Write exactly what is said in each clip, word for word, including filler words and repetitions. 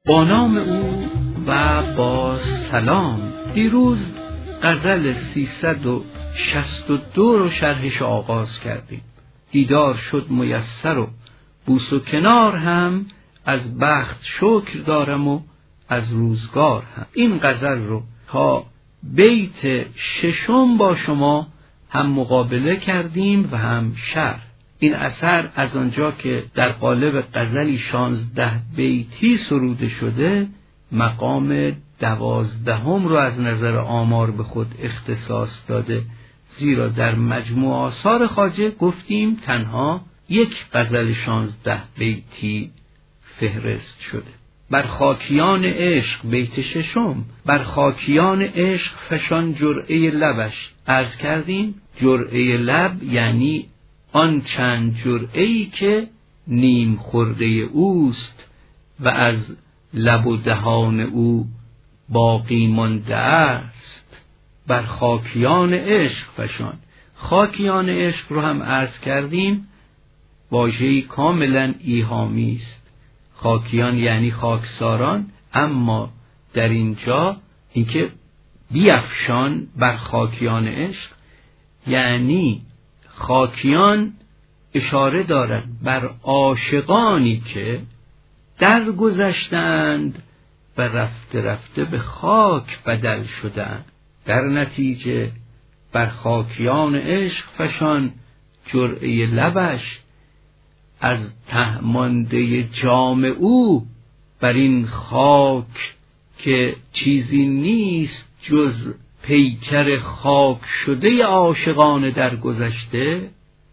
با نام او و با سلام. دیروز غزل سیصد و شصت و دو رو شرحش آغاز کردیم. دیدار شد میسر و بوس و کنار هم، از بخت شکر دارم و از روزگار هم. این غزل رو تا بیت ششم با شما هم مقابله کردیم و هم شرح. این اثر از آنجا که در قالب غزلی شانزده بیتی سروده شده، مقام دوازدهم رو از نظر آمار به خود اختصاص داده، زیرا در مجموع آثار خواجه گفتیم تنها یک غزل شانزده بیتی فهرست شده. بر خاکیان عشق بیت ششم، بر خاکیان عشق فشان جرعه لبش. عرض کردیم جرعه لب یعنی آن چند جرعه‌ای که نیم خورده اوست و از لب و دهان او باقی مانده است. بر خاکیان عشق فشان. خاکیان عشق رو هم عرض کردیم واژه‌ای کاملا ایهامی است. خاکیان یعنی خاکساران، اما در اینجا اینکه بیفشان بر خاکیان عشق یعنی خاکیان اشاره دارد بر عاشقانی که درگذشتند و رفته رفته به خاک بدل شدند. در نتیجه بر خاکیان عشق فشان جرعه لبش، از ته مانده جام او بر این خاک که چیزی نیست جز پیکر خاک شده عاشقان در گذشته،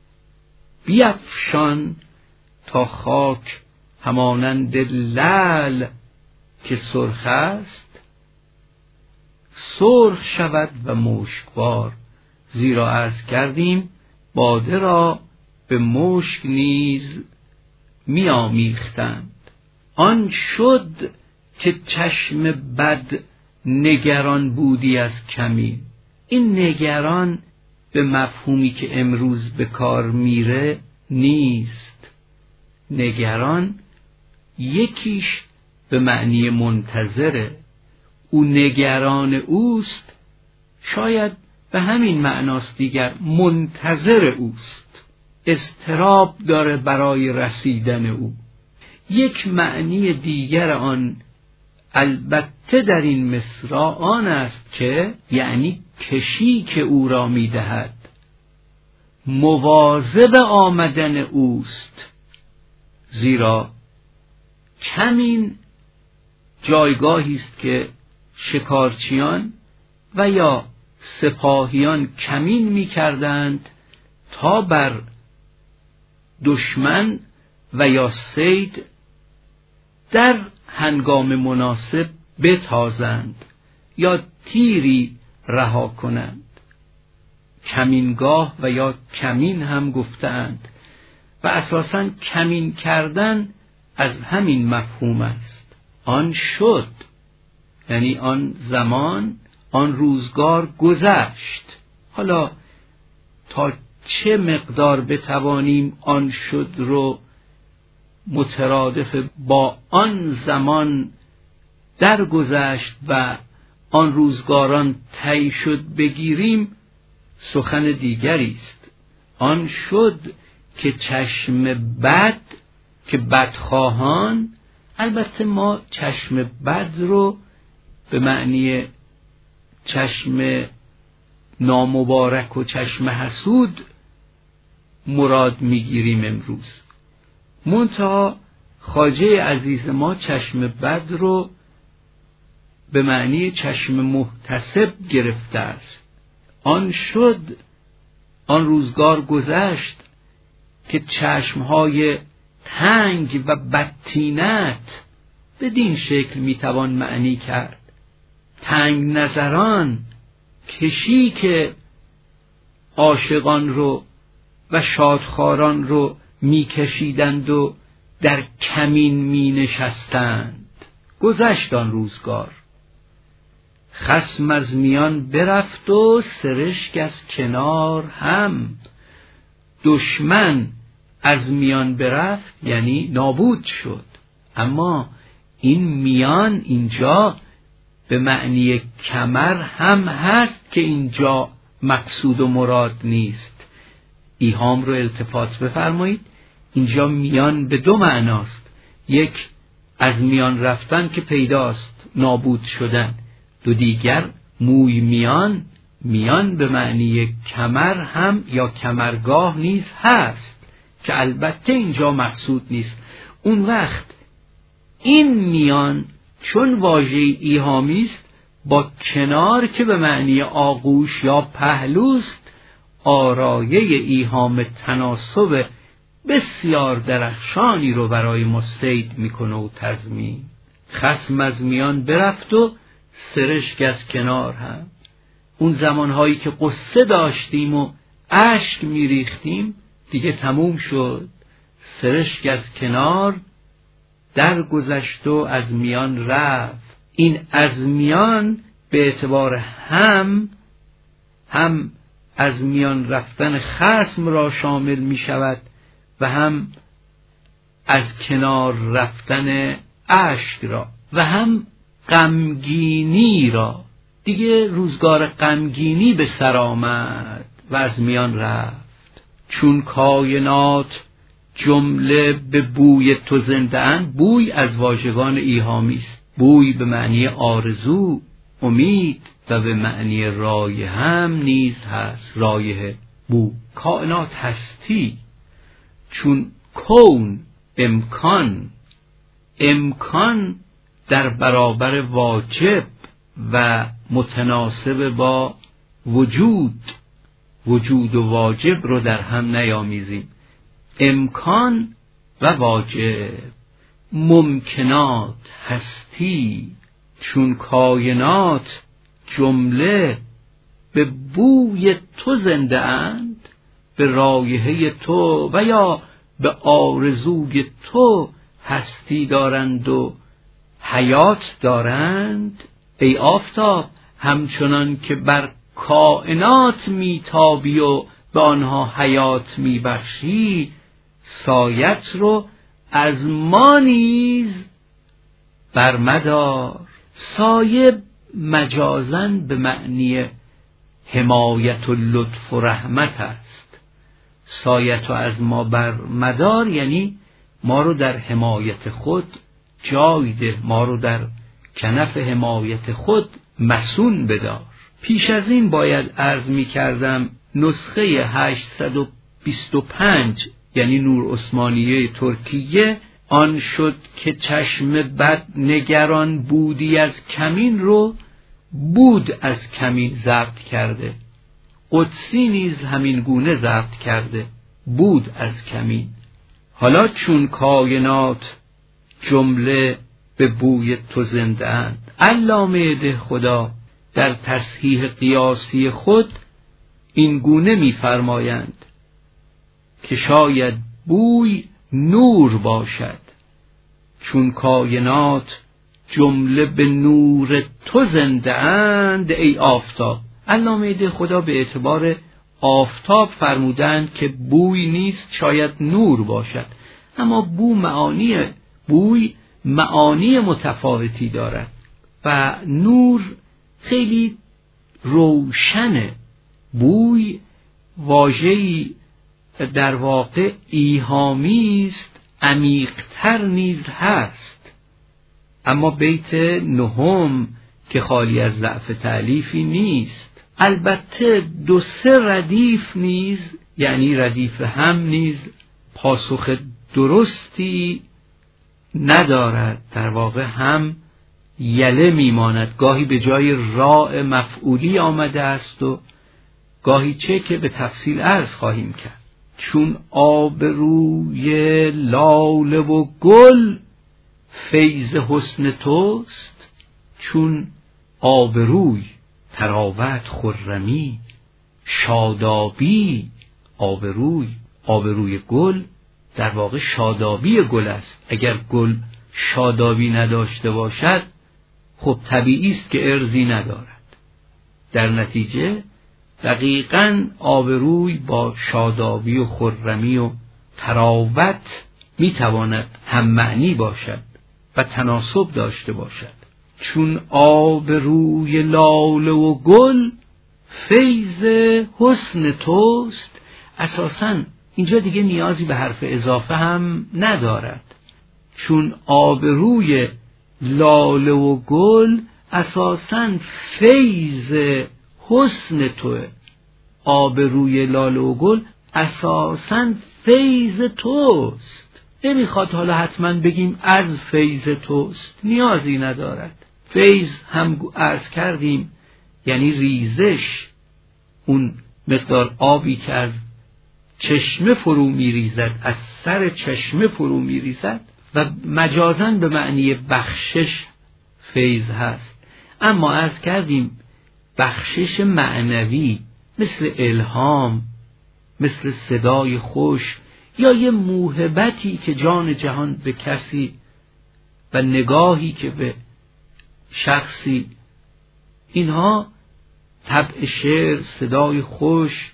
بیفشان تا خاک همانند لعل که سرخ است سرخ شود و مشکبار. زیرا عرض کردیم باده را به مشک نیز می آمیختند. آن شد که چشم بد نگران بودی از کمین. این نگران به مفهومی که امروز به کار میره نیست. نگران یکیش به معنی منتظره. او نگران اوست، شاید به همین معناست دیگر، منتظر اوست، اضطراب داره برای رسیدن او. یک معنی دیگر آن البته در این مصرع آن است که یعنی کشی که او را میدهد، مواظب آمدن اوست. زیرا کمین جایگاهی است که شکارچیان و یا سپاهیان کمین می‌کردند تا بر دشمن و یا صید در هنگام مناسب بتازند یا تیری رها کنند. کمینگاه و یا کمین هم گفتند و اساساً کمین کردن از همین مفهوم است. آن شد یعنی آن زمان، آن روزگار گذشت. حالا تا چه مقدار بتوانیم آن شد رو مترادف با آن زمان درگذشت و آن روزگاران طی شد بگیریم سخن دیگری است. آن شد که چشم بد، که بدخواهان، البته ما چشم بد رو به معنی چشم نامبارک و چشم حسود مراد میگیریم امروز. منتها خواجه عزیز ما چشم بد رو به معنی چشم محتسب گرفته است. آن شد، آن روزگار گذشت که چشمهای تنگ و بدطینت بدین شکل میتوان معنی کرد. تنگ نظران، کشی که عاشقان رو و شادخواران رو میکشیدند و در کمین می نشستند. گذشت آن روزگار. خصم از میان برفت و سرشک از کنار هم. دشمن از میان برفت یعنی نابود شد، اما این میان اینجا به معنی کمر هم هست که اینجا مقصود و مراد نیست. ایهام رو التفات بفرمایید، اینجا میان به دو معناست. یک، از میان رفتن که پیداست، نابود شدن. دو دیگر، موی میان، میان به معنی کمر هم یا کمرگاه نیز هست که البته اینجا مقصود نیست. اون وقت این میان چون واژه ایهامی است، با کنار که به معنی آغوش یا پهلوست، آرایه ایهام تناسب بسیار درخشانی رو برای ما صید میکنه و تضمین. خصم از میان برفت و سرشک از کنار هم. اون زمانهایی که قصه داشتیم و اشک میریختیم دیگه تموم شد. سرشک از کنار در گذشت و از میان رفت. این از میان به اعتبار هم هم از میان رفتن خصم را شامل می شود و هم از کنار رفتن اشک را و هم غمگینی را. دیگه روزگار غمگینی به سر آمد و از میان رفت. چون کائنات جمله به بوی تو زنده اند. بوی از واژگان ایهامی است. بوی به معنی آرزو، امید و به معنی رایحه هم نیز هست. رایحه، بو. کائنات هستی. چون کون امکان، امکان در برابر واجب و متناسب با وجود، وجود و واجب رو در هم نیامیزیم. امکان و واجب، ممکنات، هستی. چون کائنات جمله به بوی تو زنده اند، به رایحه تو و یا به آرزوی تو هستی دارند و حیات دارند. ای آفتاب، همچنان که بر کائنات میتابی و به آنها حیات میبخشی، سایت رو از ما نیز برمدار. سایه مجازن به معنی حمایت و لطف و رحمت است. سایت رو از ما برمدار یعنی ما رو در حمایت خود جای ده، ما رو در کنف حمایت خود مسون بدار. پیش از این باید عرض می کردم نسخه هشتصد و بیست و پنج یعنی نور عثمانیه ترکیه آن شد که چشم بد نگران بودی از کمین رو بود از کمین ضبط کرده. قدسی نیز همین گونه ضبط کرده، بود از کمین. حالا چون کائنات جمله به بوی تو زنده اند، علامه ده خدا در تصحیح قیاسی خود این گونه می‌فرمایند که شاید بوی نور باشد. چون کائنات جمله به نور تو زنده اند ای آفتاب. علامه ده خدا به اعتبار آفتاب فرمودند که بوی نیست، شاید نور باشد. اما بو معانی بوی معانی متفاوتی دارد و نور خیلی روشنه. بوی واژه‌ای در واقع ایهامی است، عمیق‌تر نیز هست. اما بیت نهم که خالی از ضعف تألیفی نیست. البته دو سه ردیف نیز یعنی ردیف هم نیز پاسخ درستی ندارد. در واقع هم یله میماند، گاهی به جای راء مفعولی آمده است و گاهی چه که به تفصیل عرض خواهیم کرد. چون آبروی لاله و گل فیض حسن توست. چون آبروی تراوت، خرمی، شادابی. آبروی آبروی گل در واقع شادابی گل است. اگر گل شادابی نداشته باشد خب طبیعی است که ارزی ندارد. در نتیجه دقیقاً آبروی با شادابی و خرمی و تراوت میتواند هم معنی باشد. و تناسب داشته باشد. چون آب روی لاله و گل فیض حسن توست. اساساً اینجا دیگه نیازی به حرف اضافه هم ندارد. چون آب روی لاله و گل اساساً فیض حسن توه. آب روی لاله و گل اساساً فیض توست. نمیخواد حالا حتما بگیم از فیض توست، نیازی ندارد. فیض هم عرض کردیم یعنی ریزش، اون مقدار آبی که از چشمه فرو میریزد، از سر چشمه فرو میریزد و مجازاً به معنی بخشش فیض هست. اما عرض کردیم بخشش معنوی مثل الهام، مثل صدای خوش یا یه موهبتی که جان جهان به کسی و نگاهی که به شخصی، اینها طبع شعر، صدای خوش،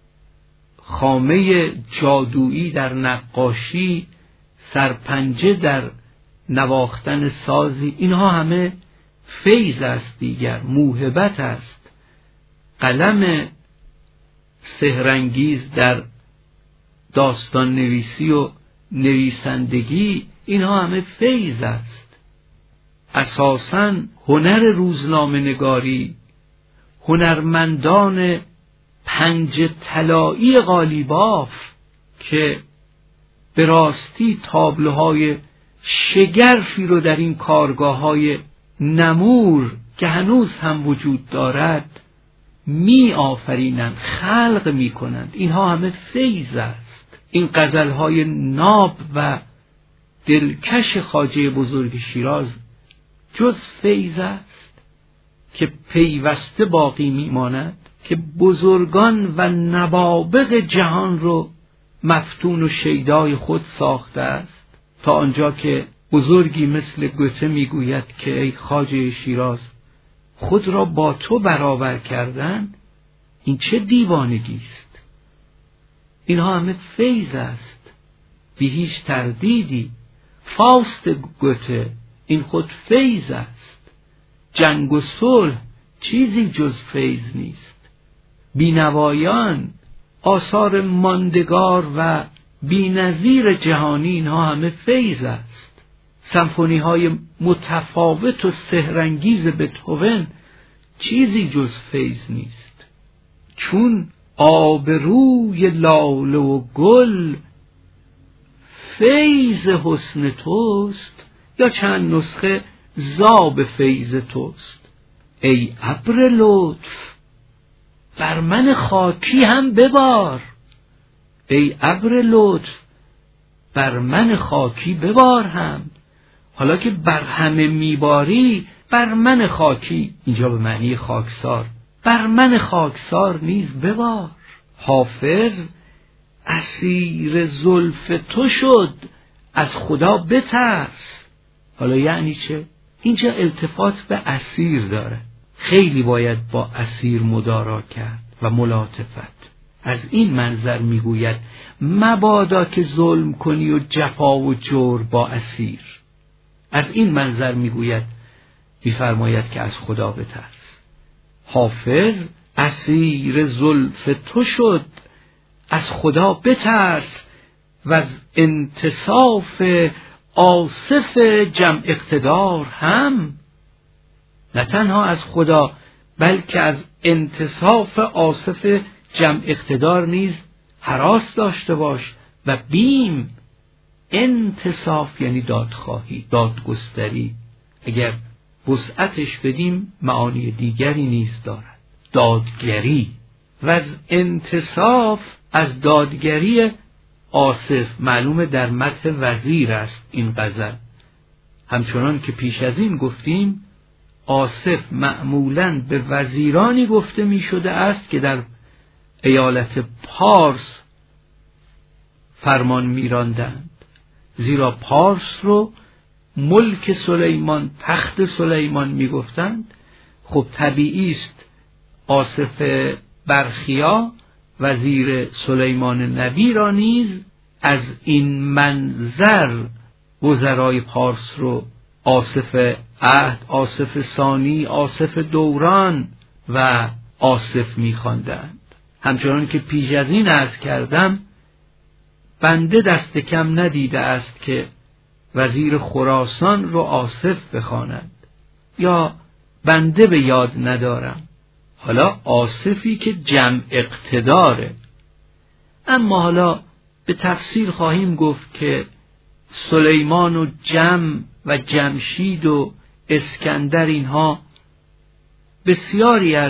خامه جادویی در نقاشی، سرپنجه در نواختن سازی، اینها همه فیض است دیگر، موهبت است. قلم سحرانگیز در داستان نویسی و نویسندگی، اینها همه فیض است. اساساً هنر روزنامه نگاری، هنرمندان پنج طلایی قالیباف که به راستی تابلوهای شگرفی رو در این کارگاه‌های نمور که هنوز هم وجود دارد می آفرینند، خلق می کنند. اینها همه فیض است. این غزل‌های ناب و دلکش خواجه بزرگ شیراز جز فیض است که پیوسته باقی می ماند، که بزرگان و نوابغ جهان رو مفتون و شیدای خود ساخته است، تا آنجا که بزرگی مثل گوته می گوید که ای خواجه شیراز، خود را با تو برابر کردن این چه دیوانگی است. اینها همه فیض است بی هیچ تردیدی. فاست گوته این خود فیض است. جنگ و صلح چیزی جز فیض نیست. بینوایان، آثار ماندگار و بی‌نظیر جهانی، اینها همه فیض است. سمفونی های متفاوت و سحرانگیز بتهوون چیزی جز فیض نیست. چون آب روی لاله و گل فیض حسن توست، یا چند نسخه زاب فیض توست. ای ابر لطف بر من خاکی هم ببار. ای ابر لطف بر من خاکی ببار هم. حالا که بر همه میباری، بر من خاکی، اینجا به معنی خاکسار، بر من خاکسار نیز ببار. حافظ اسیر زلف تو شد، از خدا بترس. حالا یعنی چه؟ اینجا التفات به اسیر داره. خیلی باید با اسیر مدارا کرد و ملاطفت. از این منظر میگوید مبادا که ظلم کنی و جفا و جور با اسیر. از این منظر میگوید، میفرماید که از خدا بترس. حافظ اسیر زلف تو شد، از خدا بترس، و از انتصاف آصف جمع اقتدار هم. نه تنها از خدا بلکه از انتصاف آصف جمع اقتدار نیز هراس داشته باش و بیم. انتصاف یعنی دادخواهی، دادگستری. اگر وسعتش بدیم معانی دیگری نیز دارد، دادگری. و از انتصاف، از دادگری آصف، معلومه در مدح وزیر است این غزل. همچنان که پیش از این گفتیم آصف معمولاً به وزیرانی گفته می شده است که در ایالت پارس فرمان می راندند، زیرا پارس رو ملک سلیمان، تخت سلیمان می گفتند. خب طبیعی است آصف برخیا وزیر سلیمان نبی را نیز از این منظر وزرای پارس رو آصف عهد، آصف ثانی، آصف دوران و آصف می‌خواندند. همچنان که پیش از این عرض کردم، بنده دست کم ندیده است که وزیر خراسان رو آصف بخواند، یا بنده به یاد ندارم. حالا آصفی که جمع اقتداره. اما حالا به تفصیل خواهیم گفت که سلیمان و جم و جمشید و اسکندر، اینها بسیاری از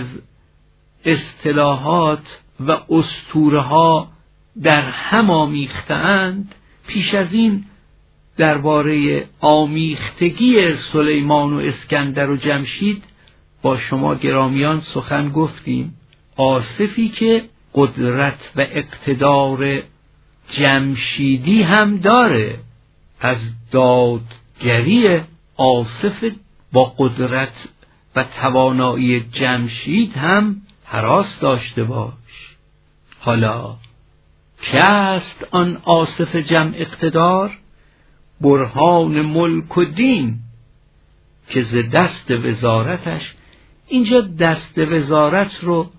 اصطلاحات و اسطوره ها در هم آمیخته‌اند. پیش از این درباره آمیختگی سلیمان و اسکندر و جمشید با شما گرامیان سخن گفتیم. آصفی که قدرت و اقتدار جمشیدی هم داره، از دادگری آصف با قدرت و توانایی جمشید هم هراس داشته باش. حالا که است آن آصف جمع اقتدار؟ برهان ملک و دین که ز دست وزارتش. اینجا دست وزارت رو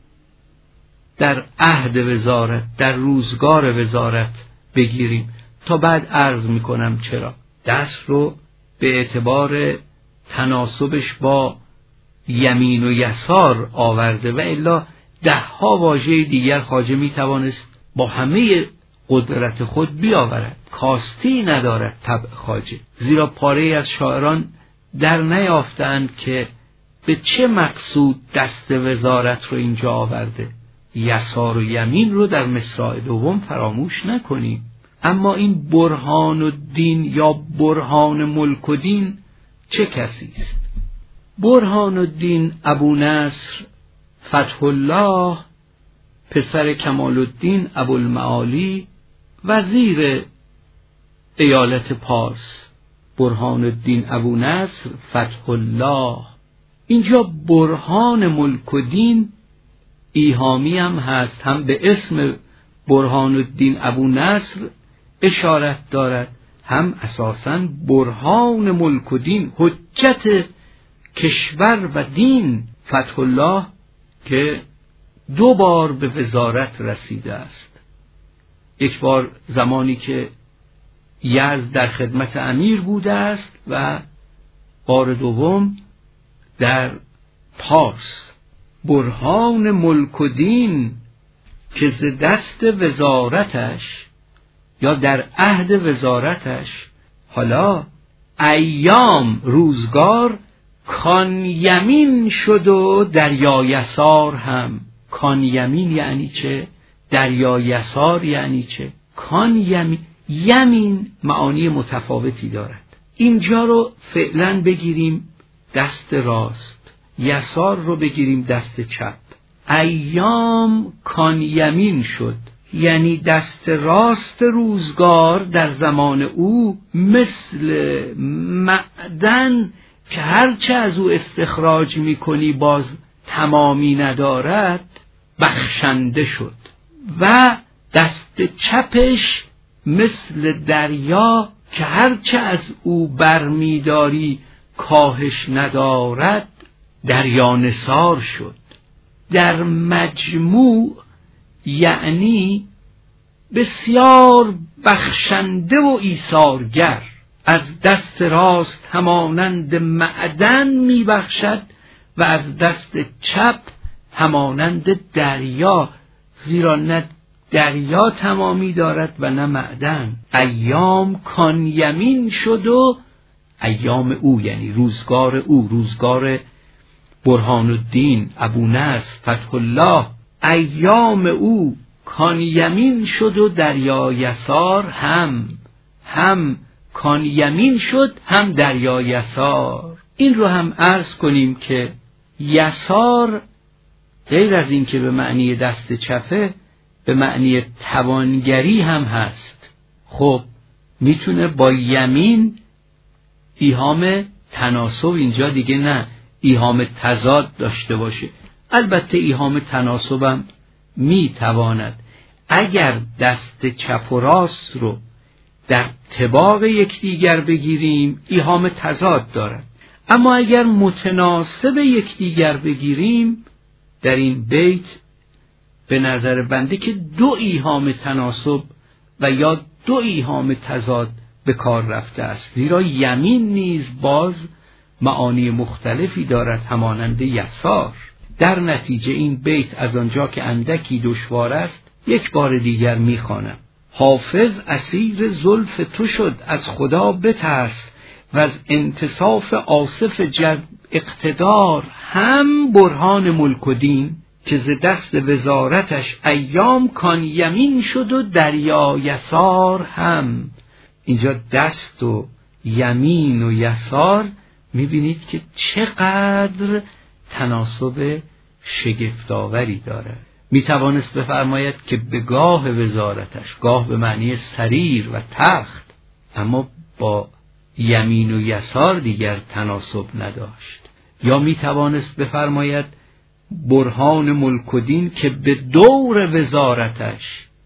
در عهد وزارت، در روزگار وزارت بگیریم، تا بعد عرض میکنم چرا. دست رو به اعتبار تناسبش با یمین و یسار آورده، و الا ده ها واژه دیگر خواجه میتوانست با همه قدرت خود بیاورد. کاستی ندارد طبع خواجه، زیرا پاره از شاعران در نیافتند که به چه مقصود دست وزارت رو اینجا آورده. یسار و یمین رو در مصرع دوم فراموش نکنیم. اما این برهان الدین یا برهان ملک و دین چه کسی است؟ برهان الدین ابو نصر فتح الله، پسر کمال الدین ابوالمعالی، وزیر ایالت پارس. برهان الدین ابو نصر فتح الله. اینجا برهان ملک و دین ایهامی هم هست، هم به اسم برهان الدین ابو نصر اشارت دارد، هم اساساً برهان ملک و دین، حجت کشور و دین فتح الله، که دو بار به وزارت رسیده است. یک بار زمانی که یزد در خدمت امیر بوده است و بار دوم در پارس. برهان ملک و دین که ز دست وزارتش یا در عهد وزارتش. حالا ایام روزگار کان یمین شد و دریا یسار هم. کان یمین یعنی چه؟ دریا یسار یعنی چه؟ کان یمین، یمین معانی متفاوتی دارد. اینجا رو فعلا بگیریم دست راست، یسار رو بگیریم دست چپ. ایام کان یمین شد یعنی دست راست روزگار در زمان او مثل معدن که هرچه از او استخراج میکنی باز تمامی ندارد بخشنده شد، و دست چپش مثل دریا که هرچه از او برمیداری کاهش ندارد دریا نثار شد. در مجموع یعنی بسیار بخشنده و ایثارگر. از دست راست همانند معدن میبخشد و از دست چپ همانند دریا، زیرا نه دریا تمامی دارد و نه معدن. ایام کان یمین شد و ایام او یعنی روزگار او، روزگار برهان الدین ابو نصر فتح الله. ایام او کان یمین شد و دریا یسار هم. هم کان یمین شد هم دریا یسار. این رو هم عرض کنیم که یسار غیر از این که به معنی دست چپه به معنی توانگری هم هست. خب میتونه با یمین ایهام تناسب اینجا دیگه نه، ایهام تضاد داشته باشه. البته ایهام تناسبم میتواند. اگر دست چپ و راست رو در طباق یکدیگر بگیریم ایهام تضاد دارد، اما اگر متناسب یکدیگر بگیریم در این بیت به نظر بنده که دو ایهام تناسب و یا دو ایهام تضاد به کار رفته است، زیرا یمین نیز باز معانی مختلفی دارد همانند یسار. در نتیجه این بیت از آنجا که اندکی دشوار است یک بار دیگر می‌خوانم: حافظ اسیر زلف تو شد از خدا بترس، و از انتصاف آصف جد اقتدار هم برهان ملک و دین، که ز دست وزارتش ایام کان یمین شد و دریا یسار هم. اینجا دست و یمین و یسار میبینید که چقدر تناسب شگفت‌آوری داره. میتوانست بفرماید که به گاه وزارتش، گاه به معنی سریر و تخت، اما با یمین و یسار دیگر تناسب نداشت. یا میتوانست بفرماید برهان ملک و دین که به دور وزارتش.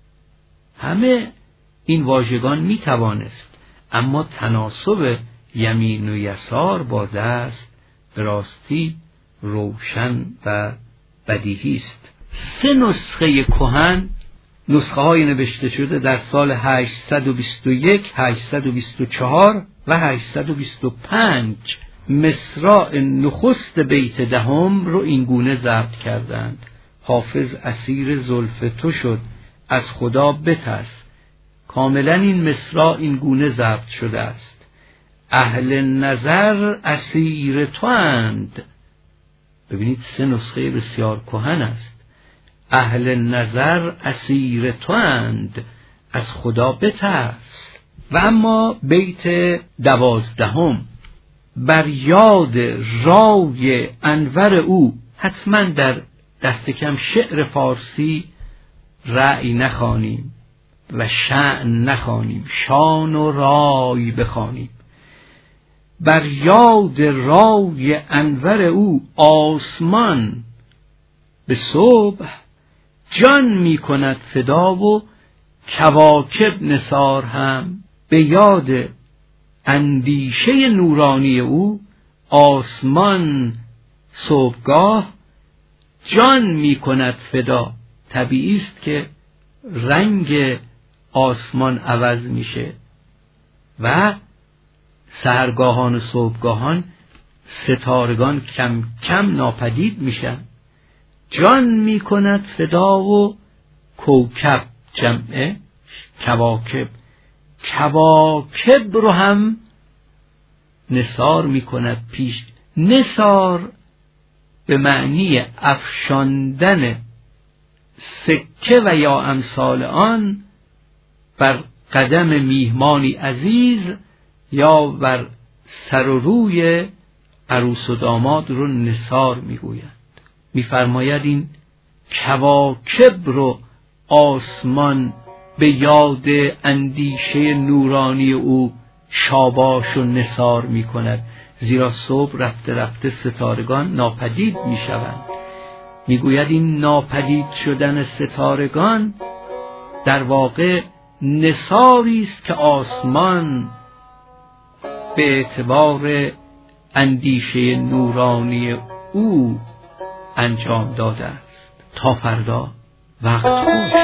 همه این واژگان میتوانست، اما تناسب یمین و یسار با دست به راستی روشن و بدیهی است. سه نسخه کهن، نسخه های نوشته شده در سال هشتصد و بیست و یک، هشتصد و بیست و چهار و هشتصد و بیست و پنج مصرع نخست بیت دهم رو این گونه ضبط کردند: حافظ اسیر زلف تو شد از خدا بترس. کاملا این مصرع این گونه ضبط شده است: اهل نظر اسیر تو اند. ببینید سه نسخه بسیار کهن است. اهل نظر اسیر تو اند از خدا بترس. و اما بیت دوازدهم: بر یاد رای انور او. حتما در دست کم شعر فارسی رأی نخوانیم و شأن نخوانیم، شان و رای بخوانیم. بر یاد رای انور او آسمان به صبح جان می کند فدا و کواکب نثار هم. به یاد اندیشه نورانی او آسمان صبحگاه جان می کند فدا. طبیعی است که رنگ آسمان عوض میشه و سحرگاهان و صبحگاهان ستارگان کم کم ناپدید میشن. جان می کند فدا و کوکب جمعه کواکب، کواکب رو هم نثار می کند پیش. نثار به معنی افشاندن سکه و یا امثال آن بر قدم میهمانی عزیز یا بر سر و روی عروس و داماد رو نثار میگویند. میفرماید این کواکب رو آسمان به یاد اندیشه نورانی او شاباش و نثار می کند، زیرا صبح رفته رفته ستارگان ناپدید می شوند. می گوید این ناپدید شدن ستارگان در واقع نثاری است که آسمان به اعتبار اندیشه نورانی او انجام داده است. تا فردا وقت خوش.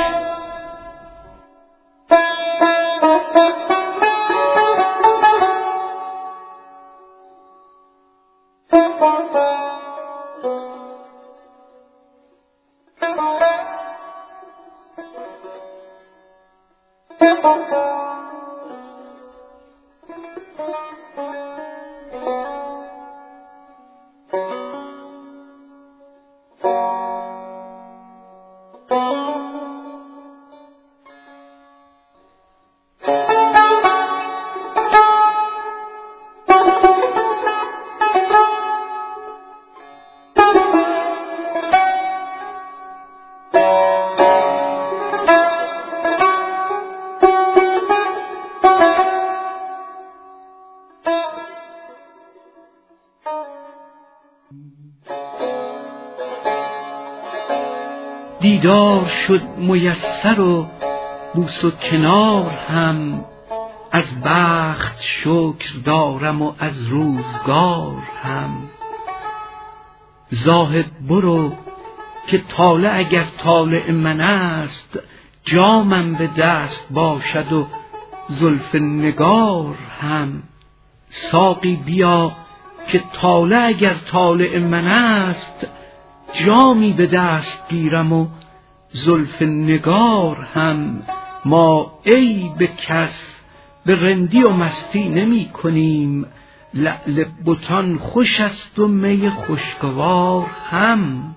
دیدار شد میسر و بوس و کنار هم، از بخت شکر دارم و از روزگار هم. زاهد برو که طالع اگر طالع من است، جامم به دست باشد و زلف نگار هم. ساقی بیا که طالع اگر طالع من است، جامی به دست گیرم و زلف نگار هم. ما ای به کس به رندی و مستی نمی کنیم، لعل بتان خوش است و می خوشگوار هم.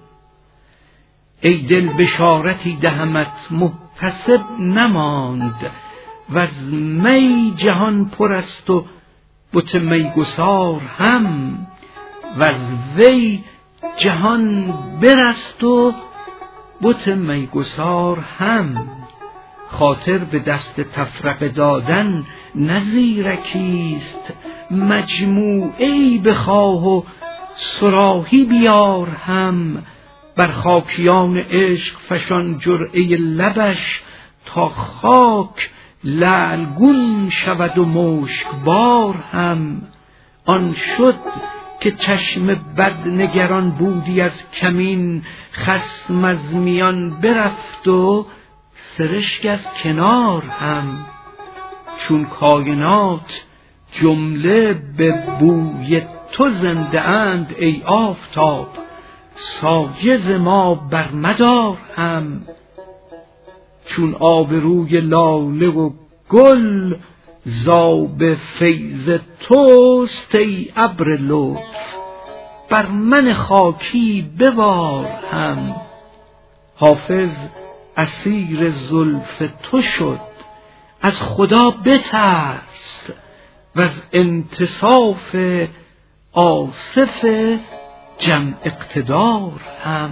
ای دل بشارتی دهمت محتسب نماند، وز می جهان پر است و بت میگسار هم. وز وی جهان برست و بت میگسار هم. خاطر به دست تفرقه دادن نه زیرکیست، مجموعه‌ای بخواه و صراحی بیار هم. بر خاکیان عشق فشان جرعه لبش، تا خاک لعلگون شود و مشکبار هم. آن شد که چشم بد نگران بودی از کمین، خصم از میان برفت و سرشک از کنار هم. چون کائنات جمله به بوی تو زنده اند ای آفتاب، سایه ز ما بر مدار هم. چون آبروی لاله و گل زآب فیض توست ای ابر لطف، بر من خاکی ببار هم. حافظ اسیر زلف تو شد، از خدا بترس، وز انتصاف آصف جمع اقتدار هم.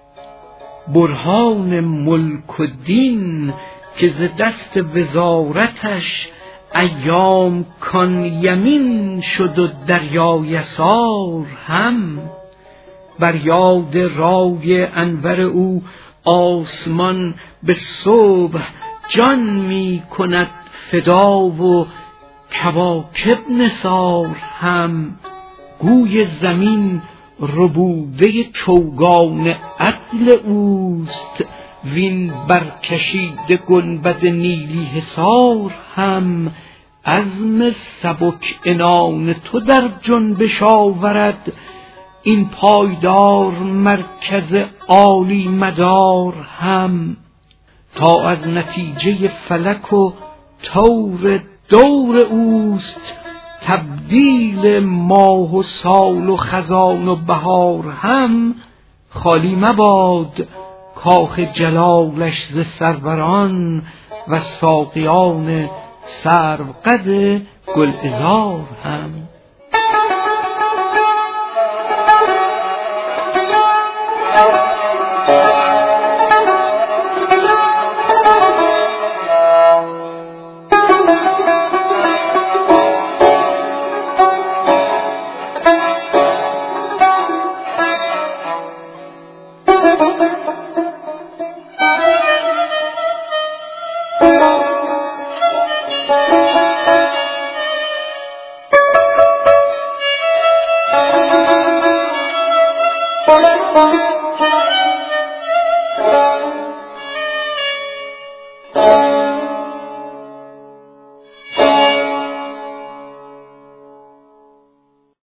برهان ملک و دین که ز دست وزارتش، ایام کان یمین شد و دریا یسار هم. بر یاد رای انور او آسمان به صبح جان می کند فدا و کواکب نثار هم. گوی زمین ربوده چوگان عدل اوست، وین برکشیده گنبد نیلی حصار هم. عزم سبک عنان تو در جنبش آورد، این پایدار مرکز عالی مدار هم. تا از نتیجه فلک و طور دور اوست، تبدیل ماه و سال و خزان و بهار هم. خالی مباد کاخ جلالش ز سروران، و ساقیان سروقد گلعذار هم.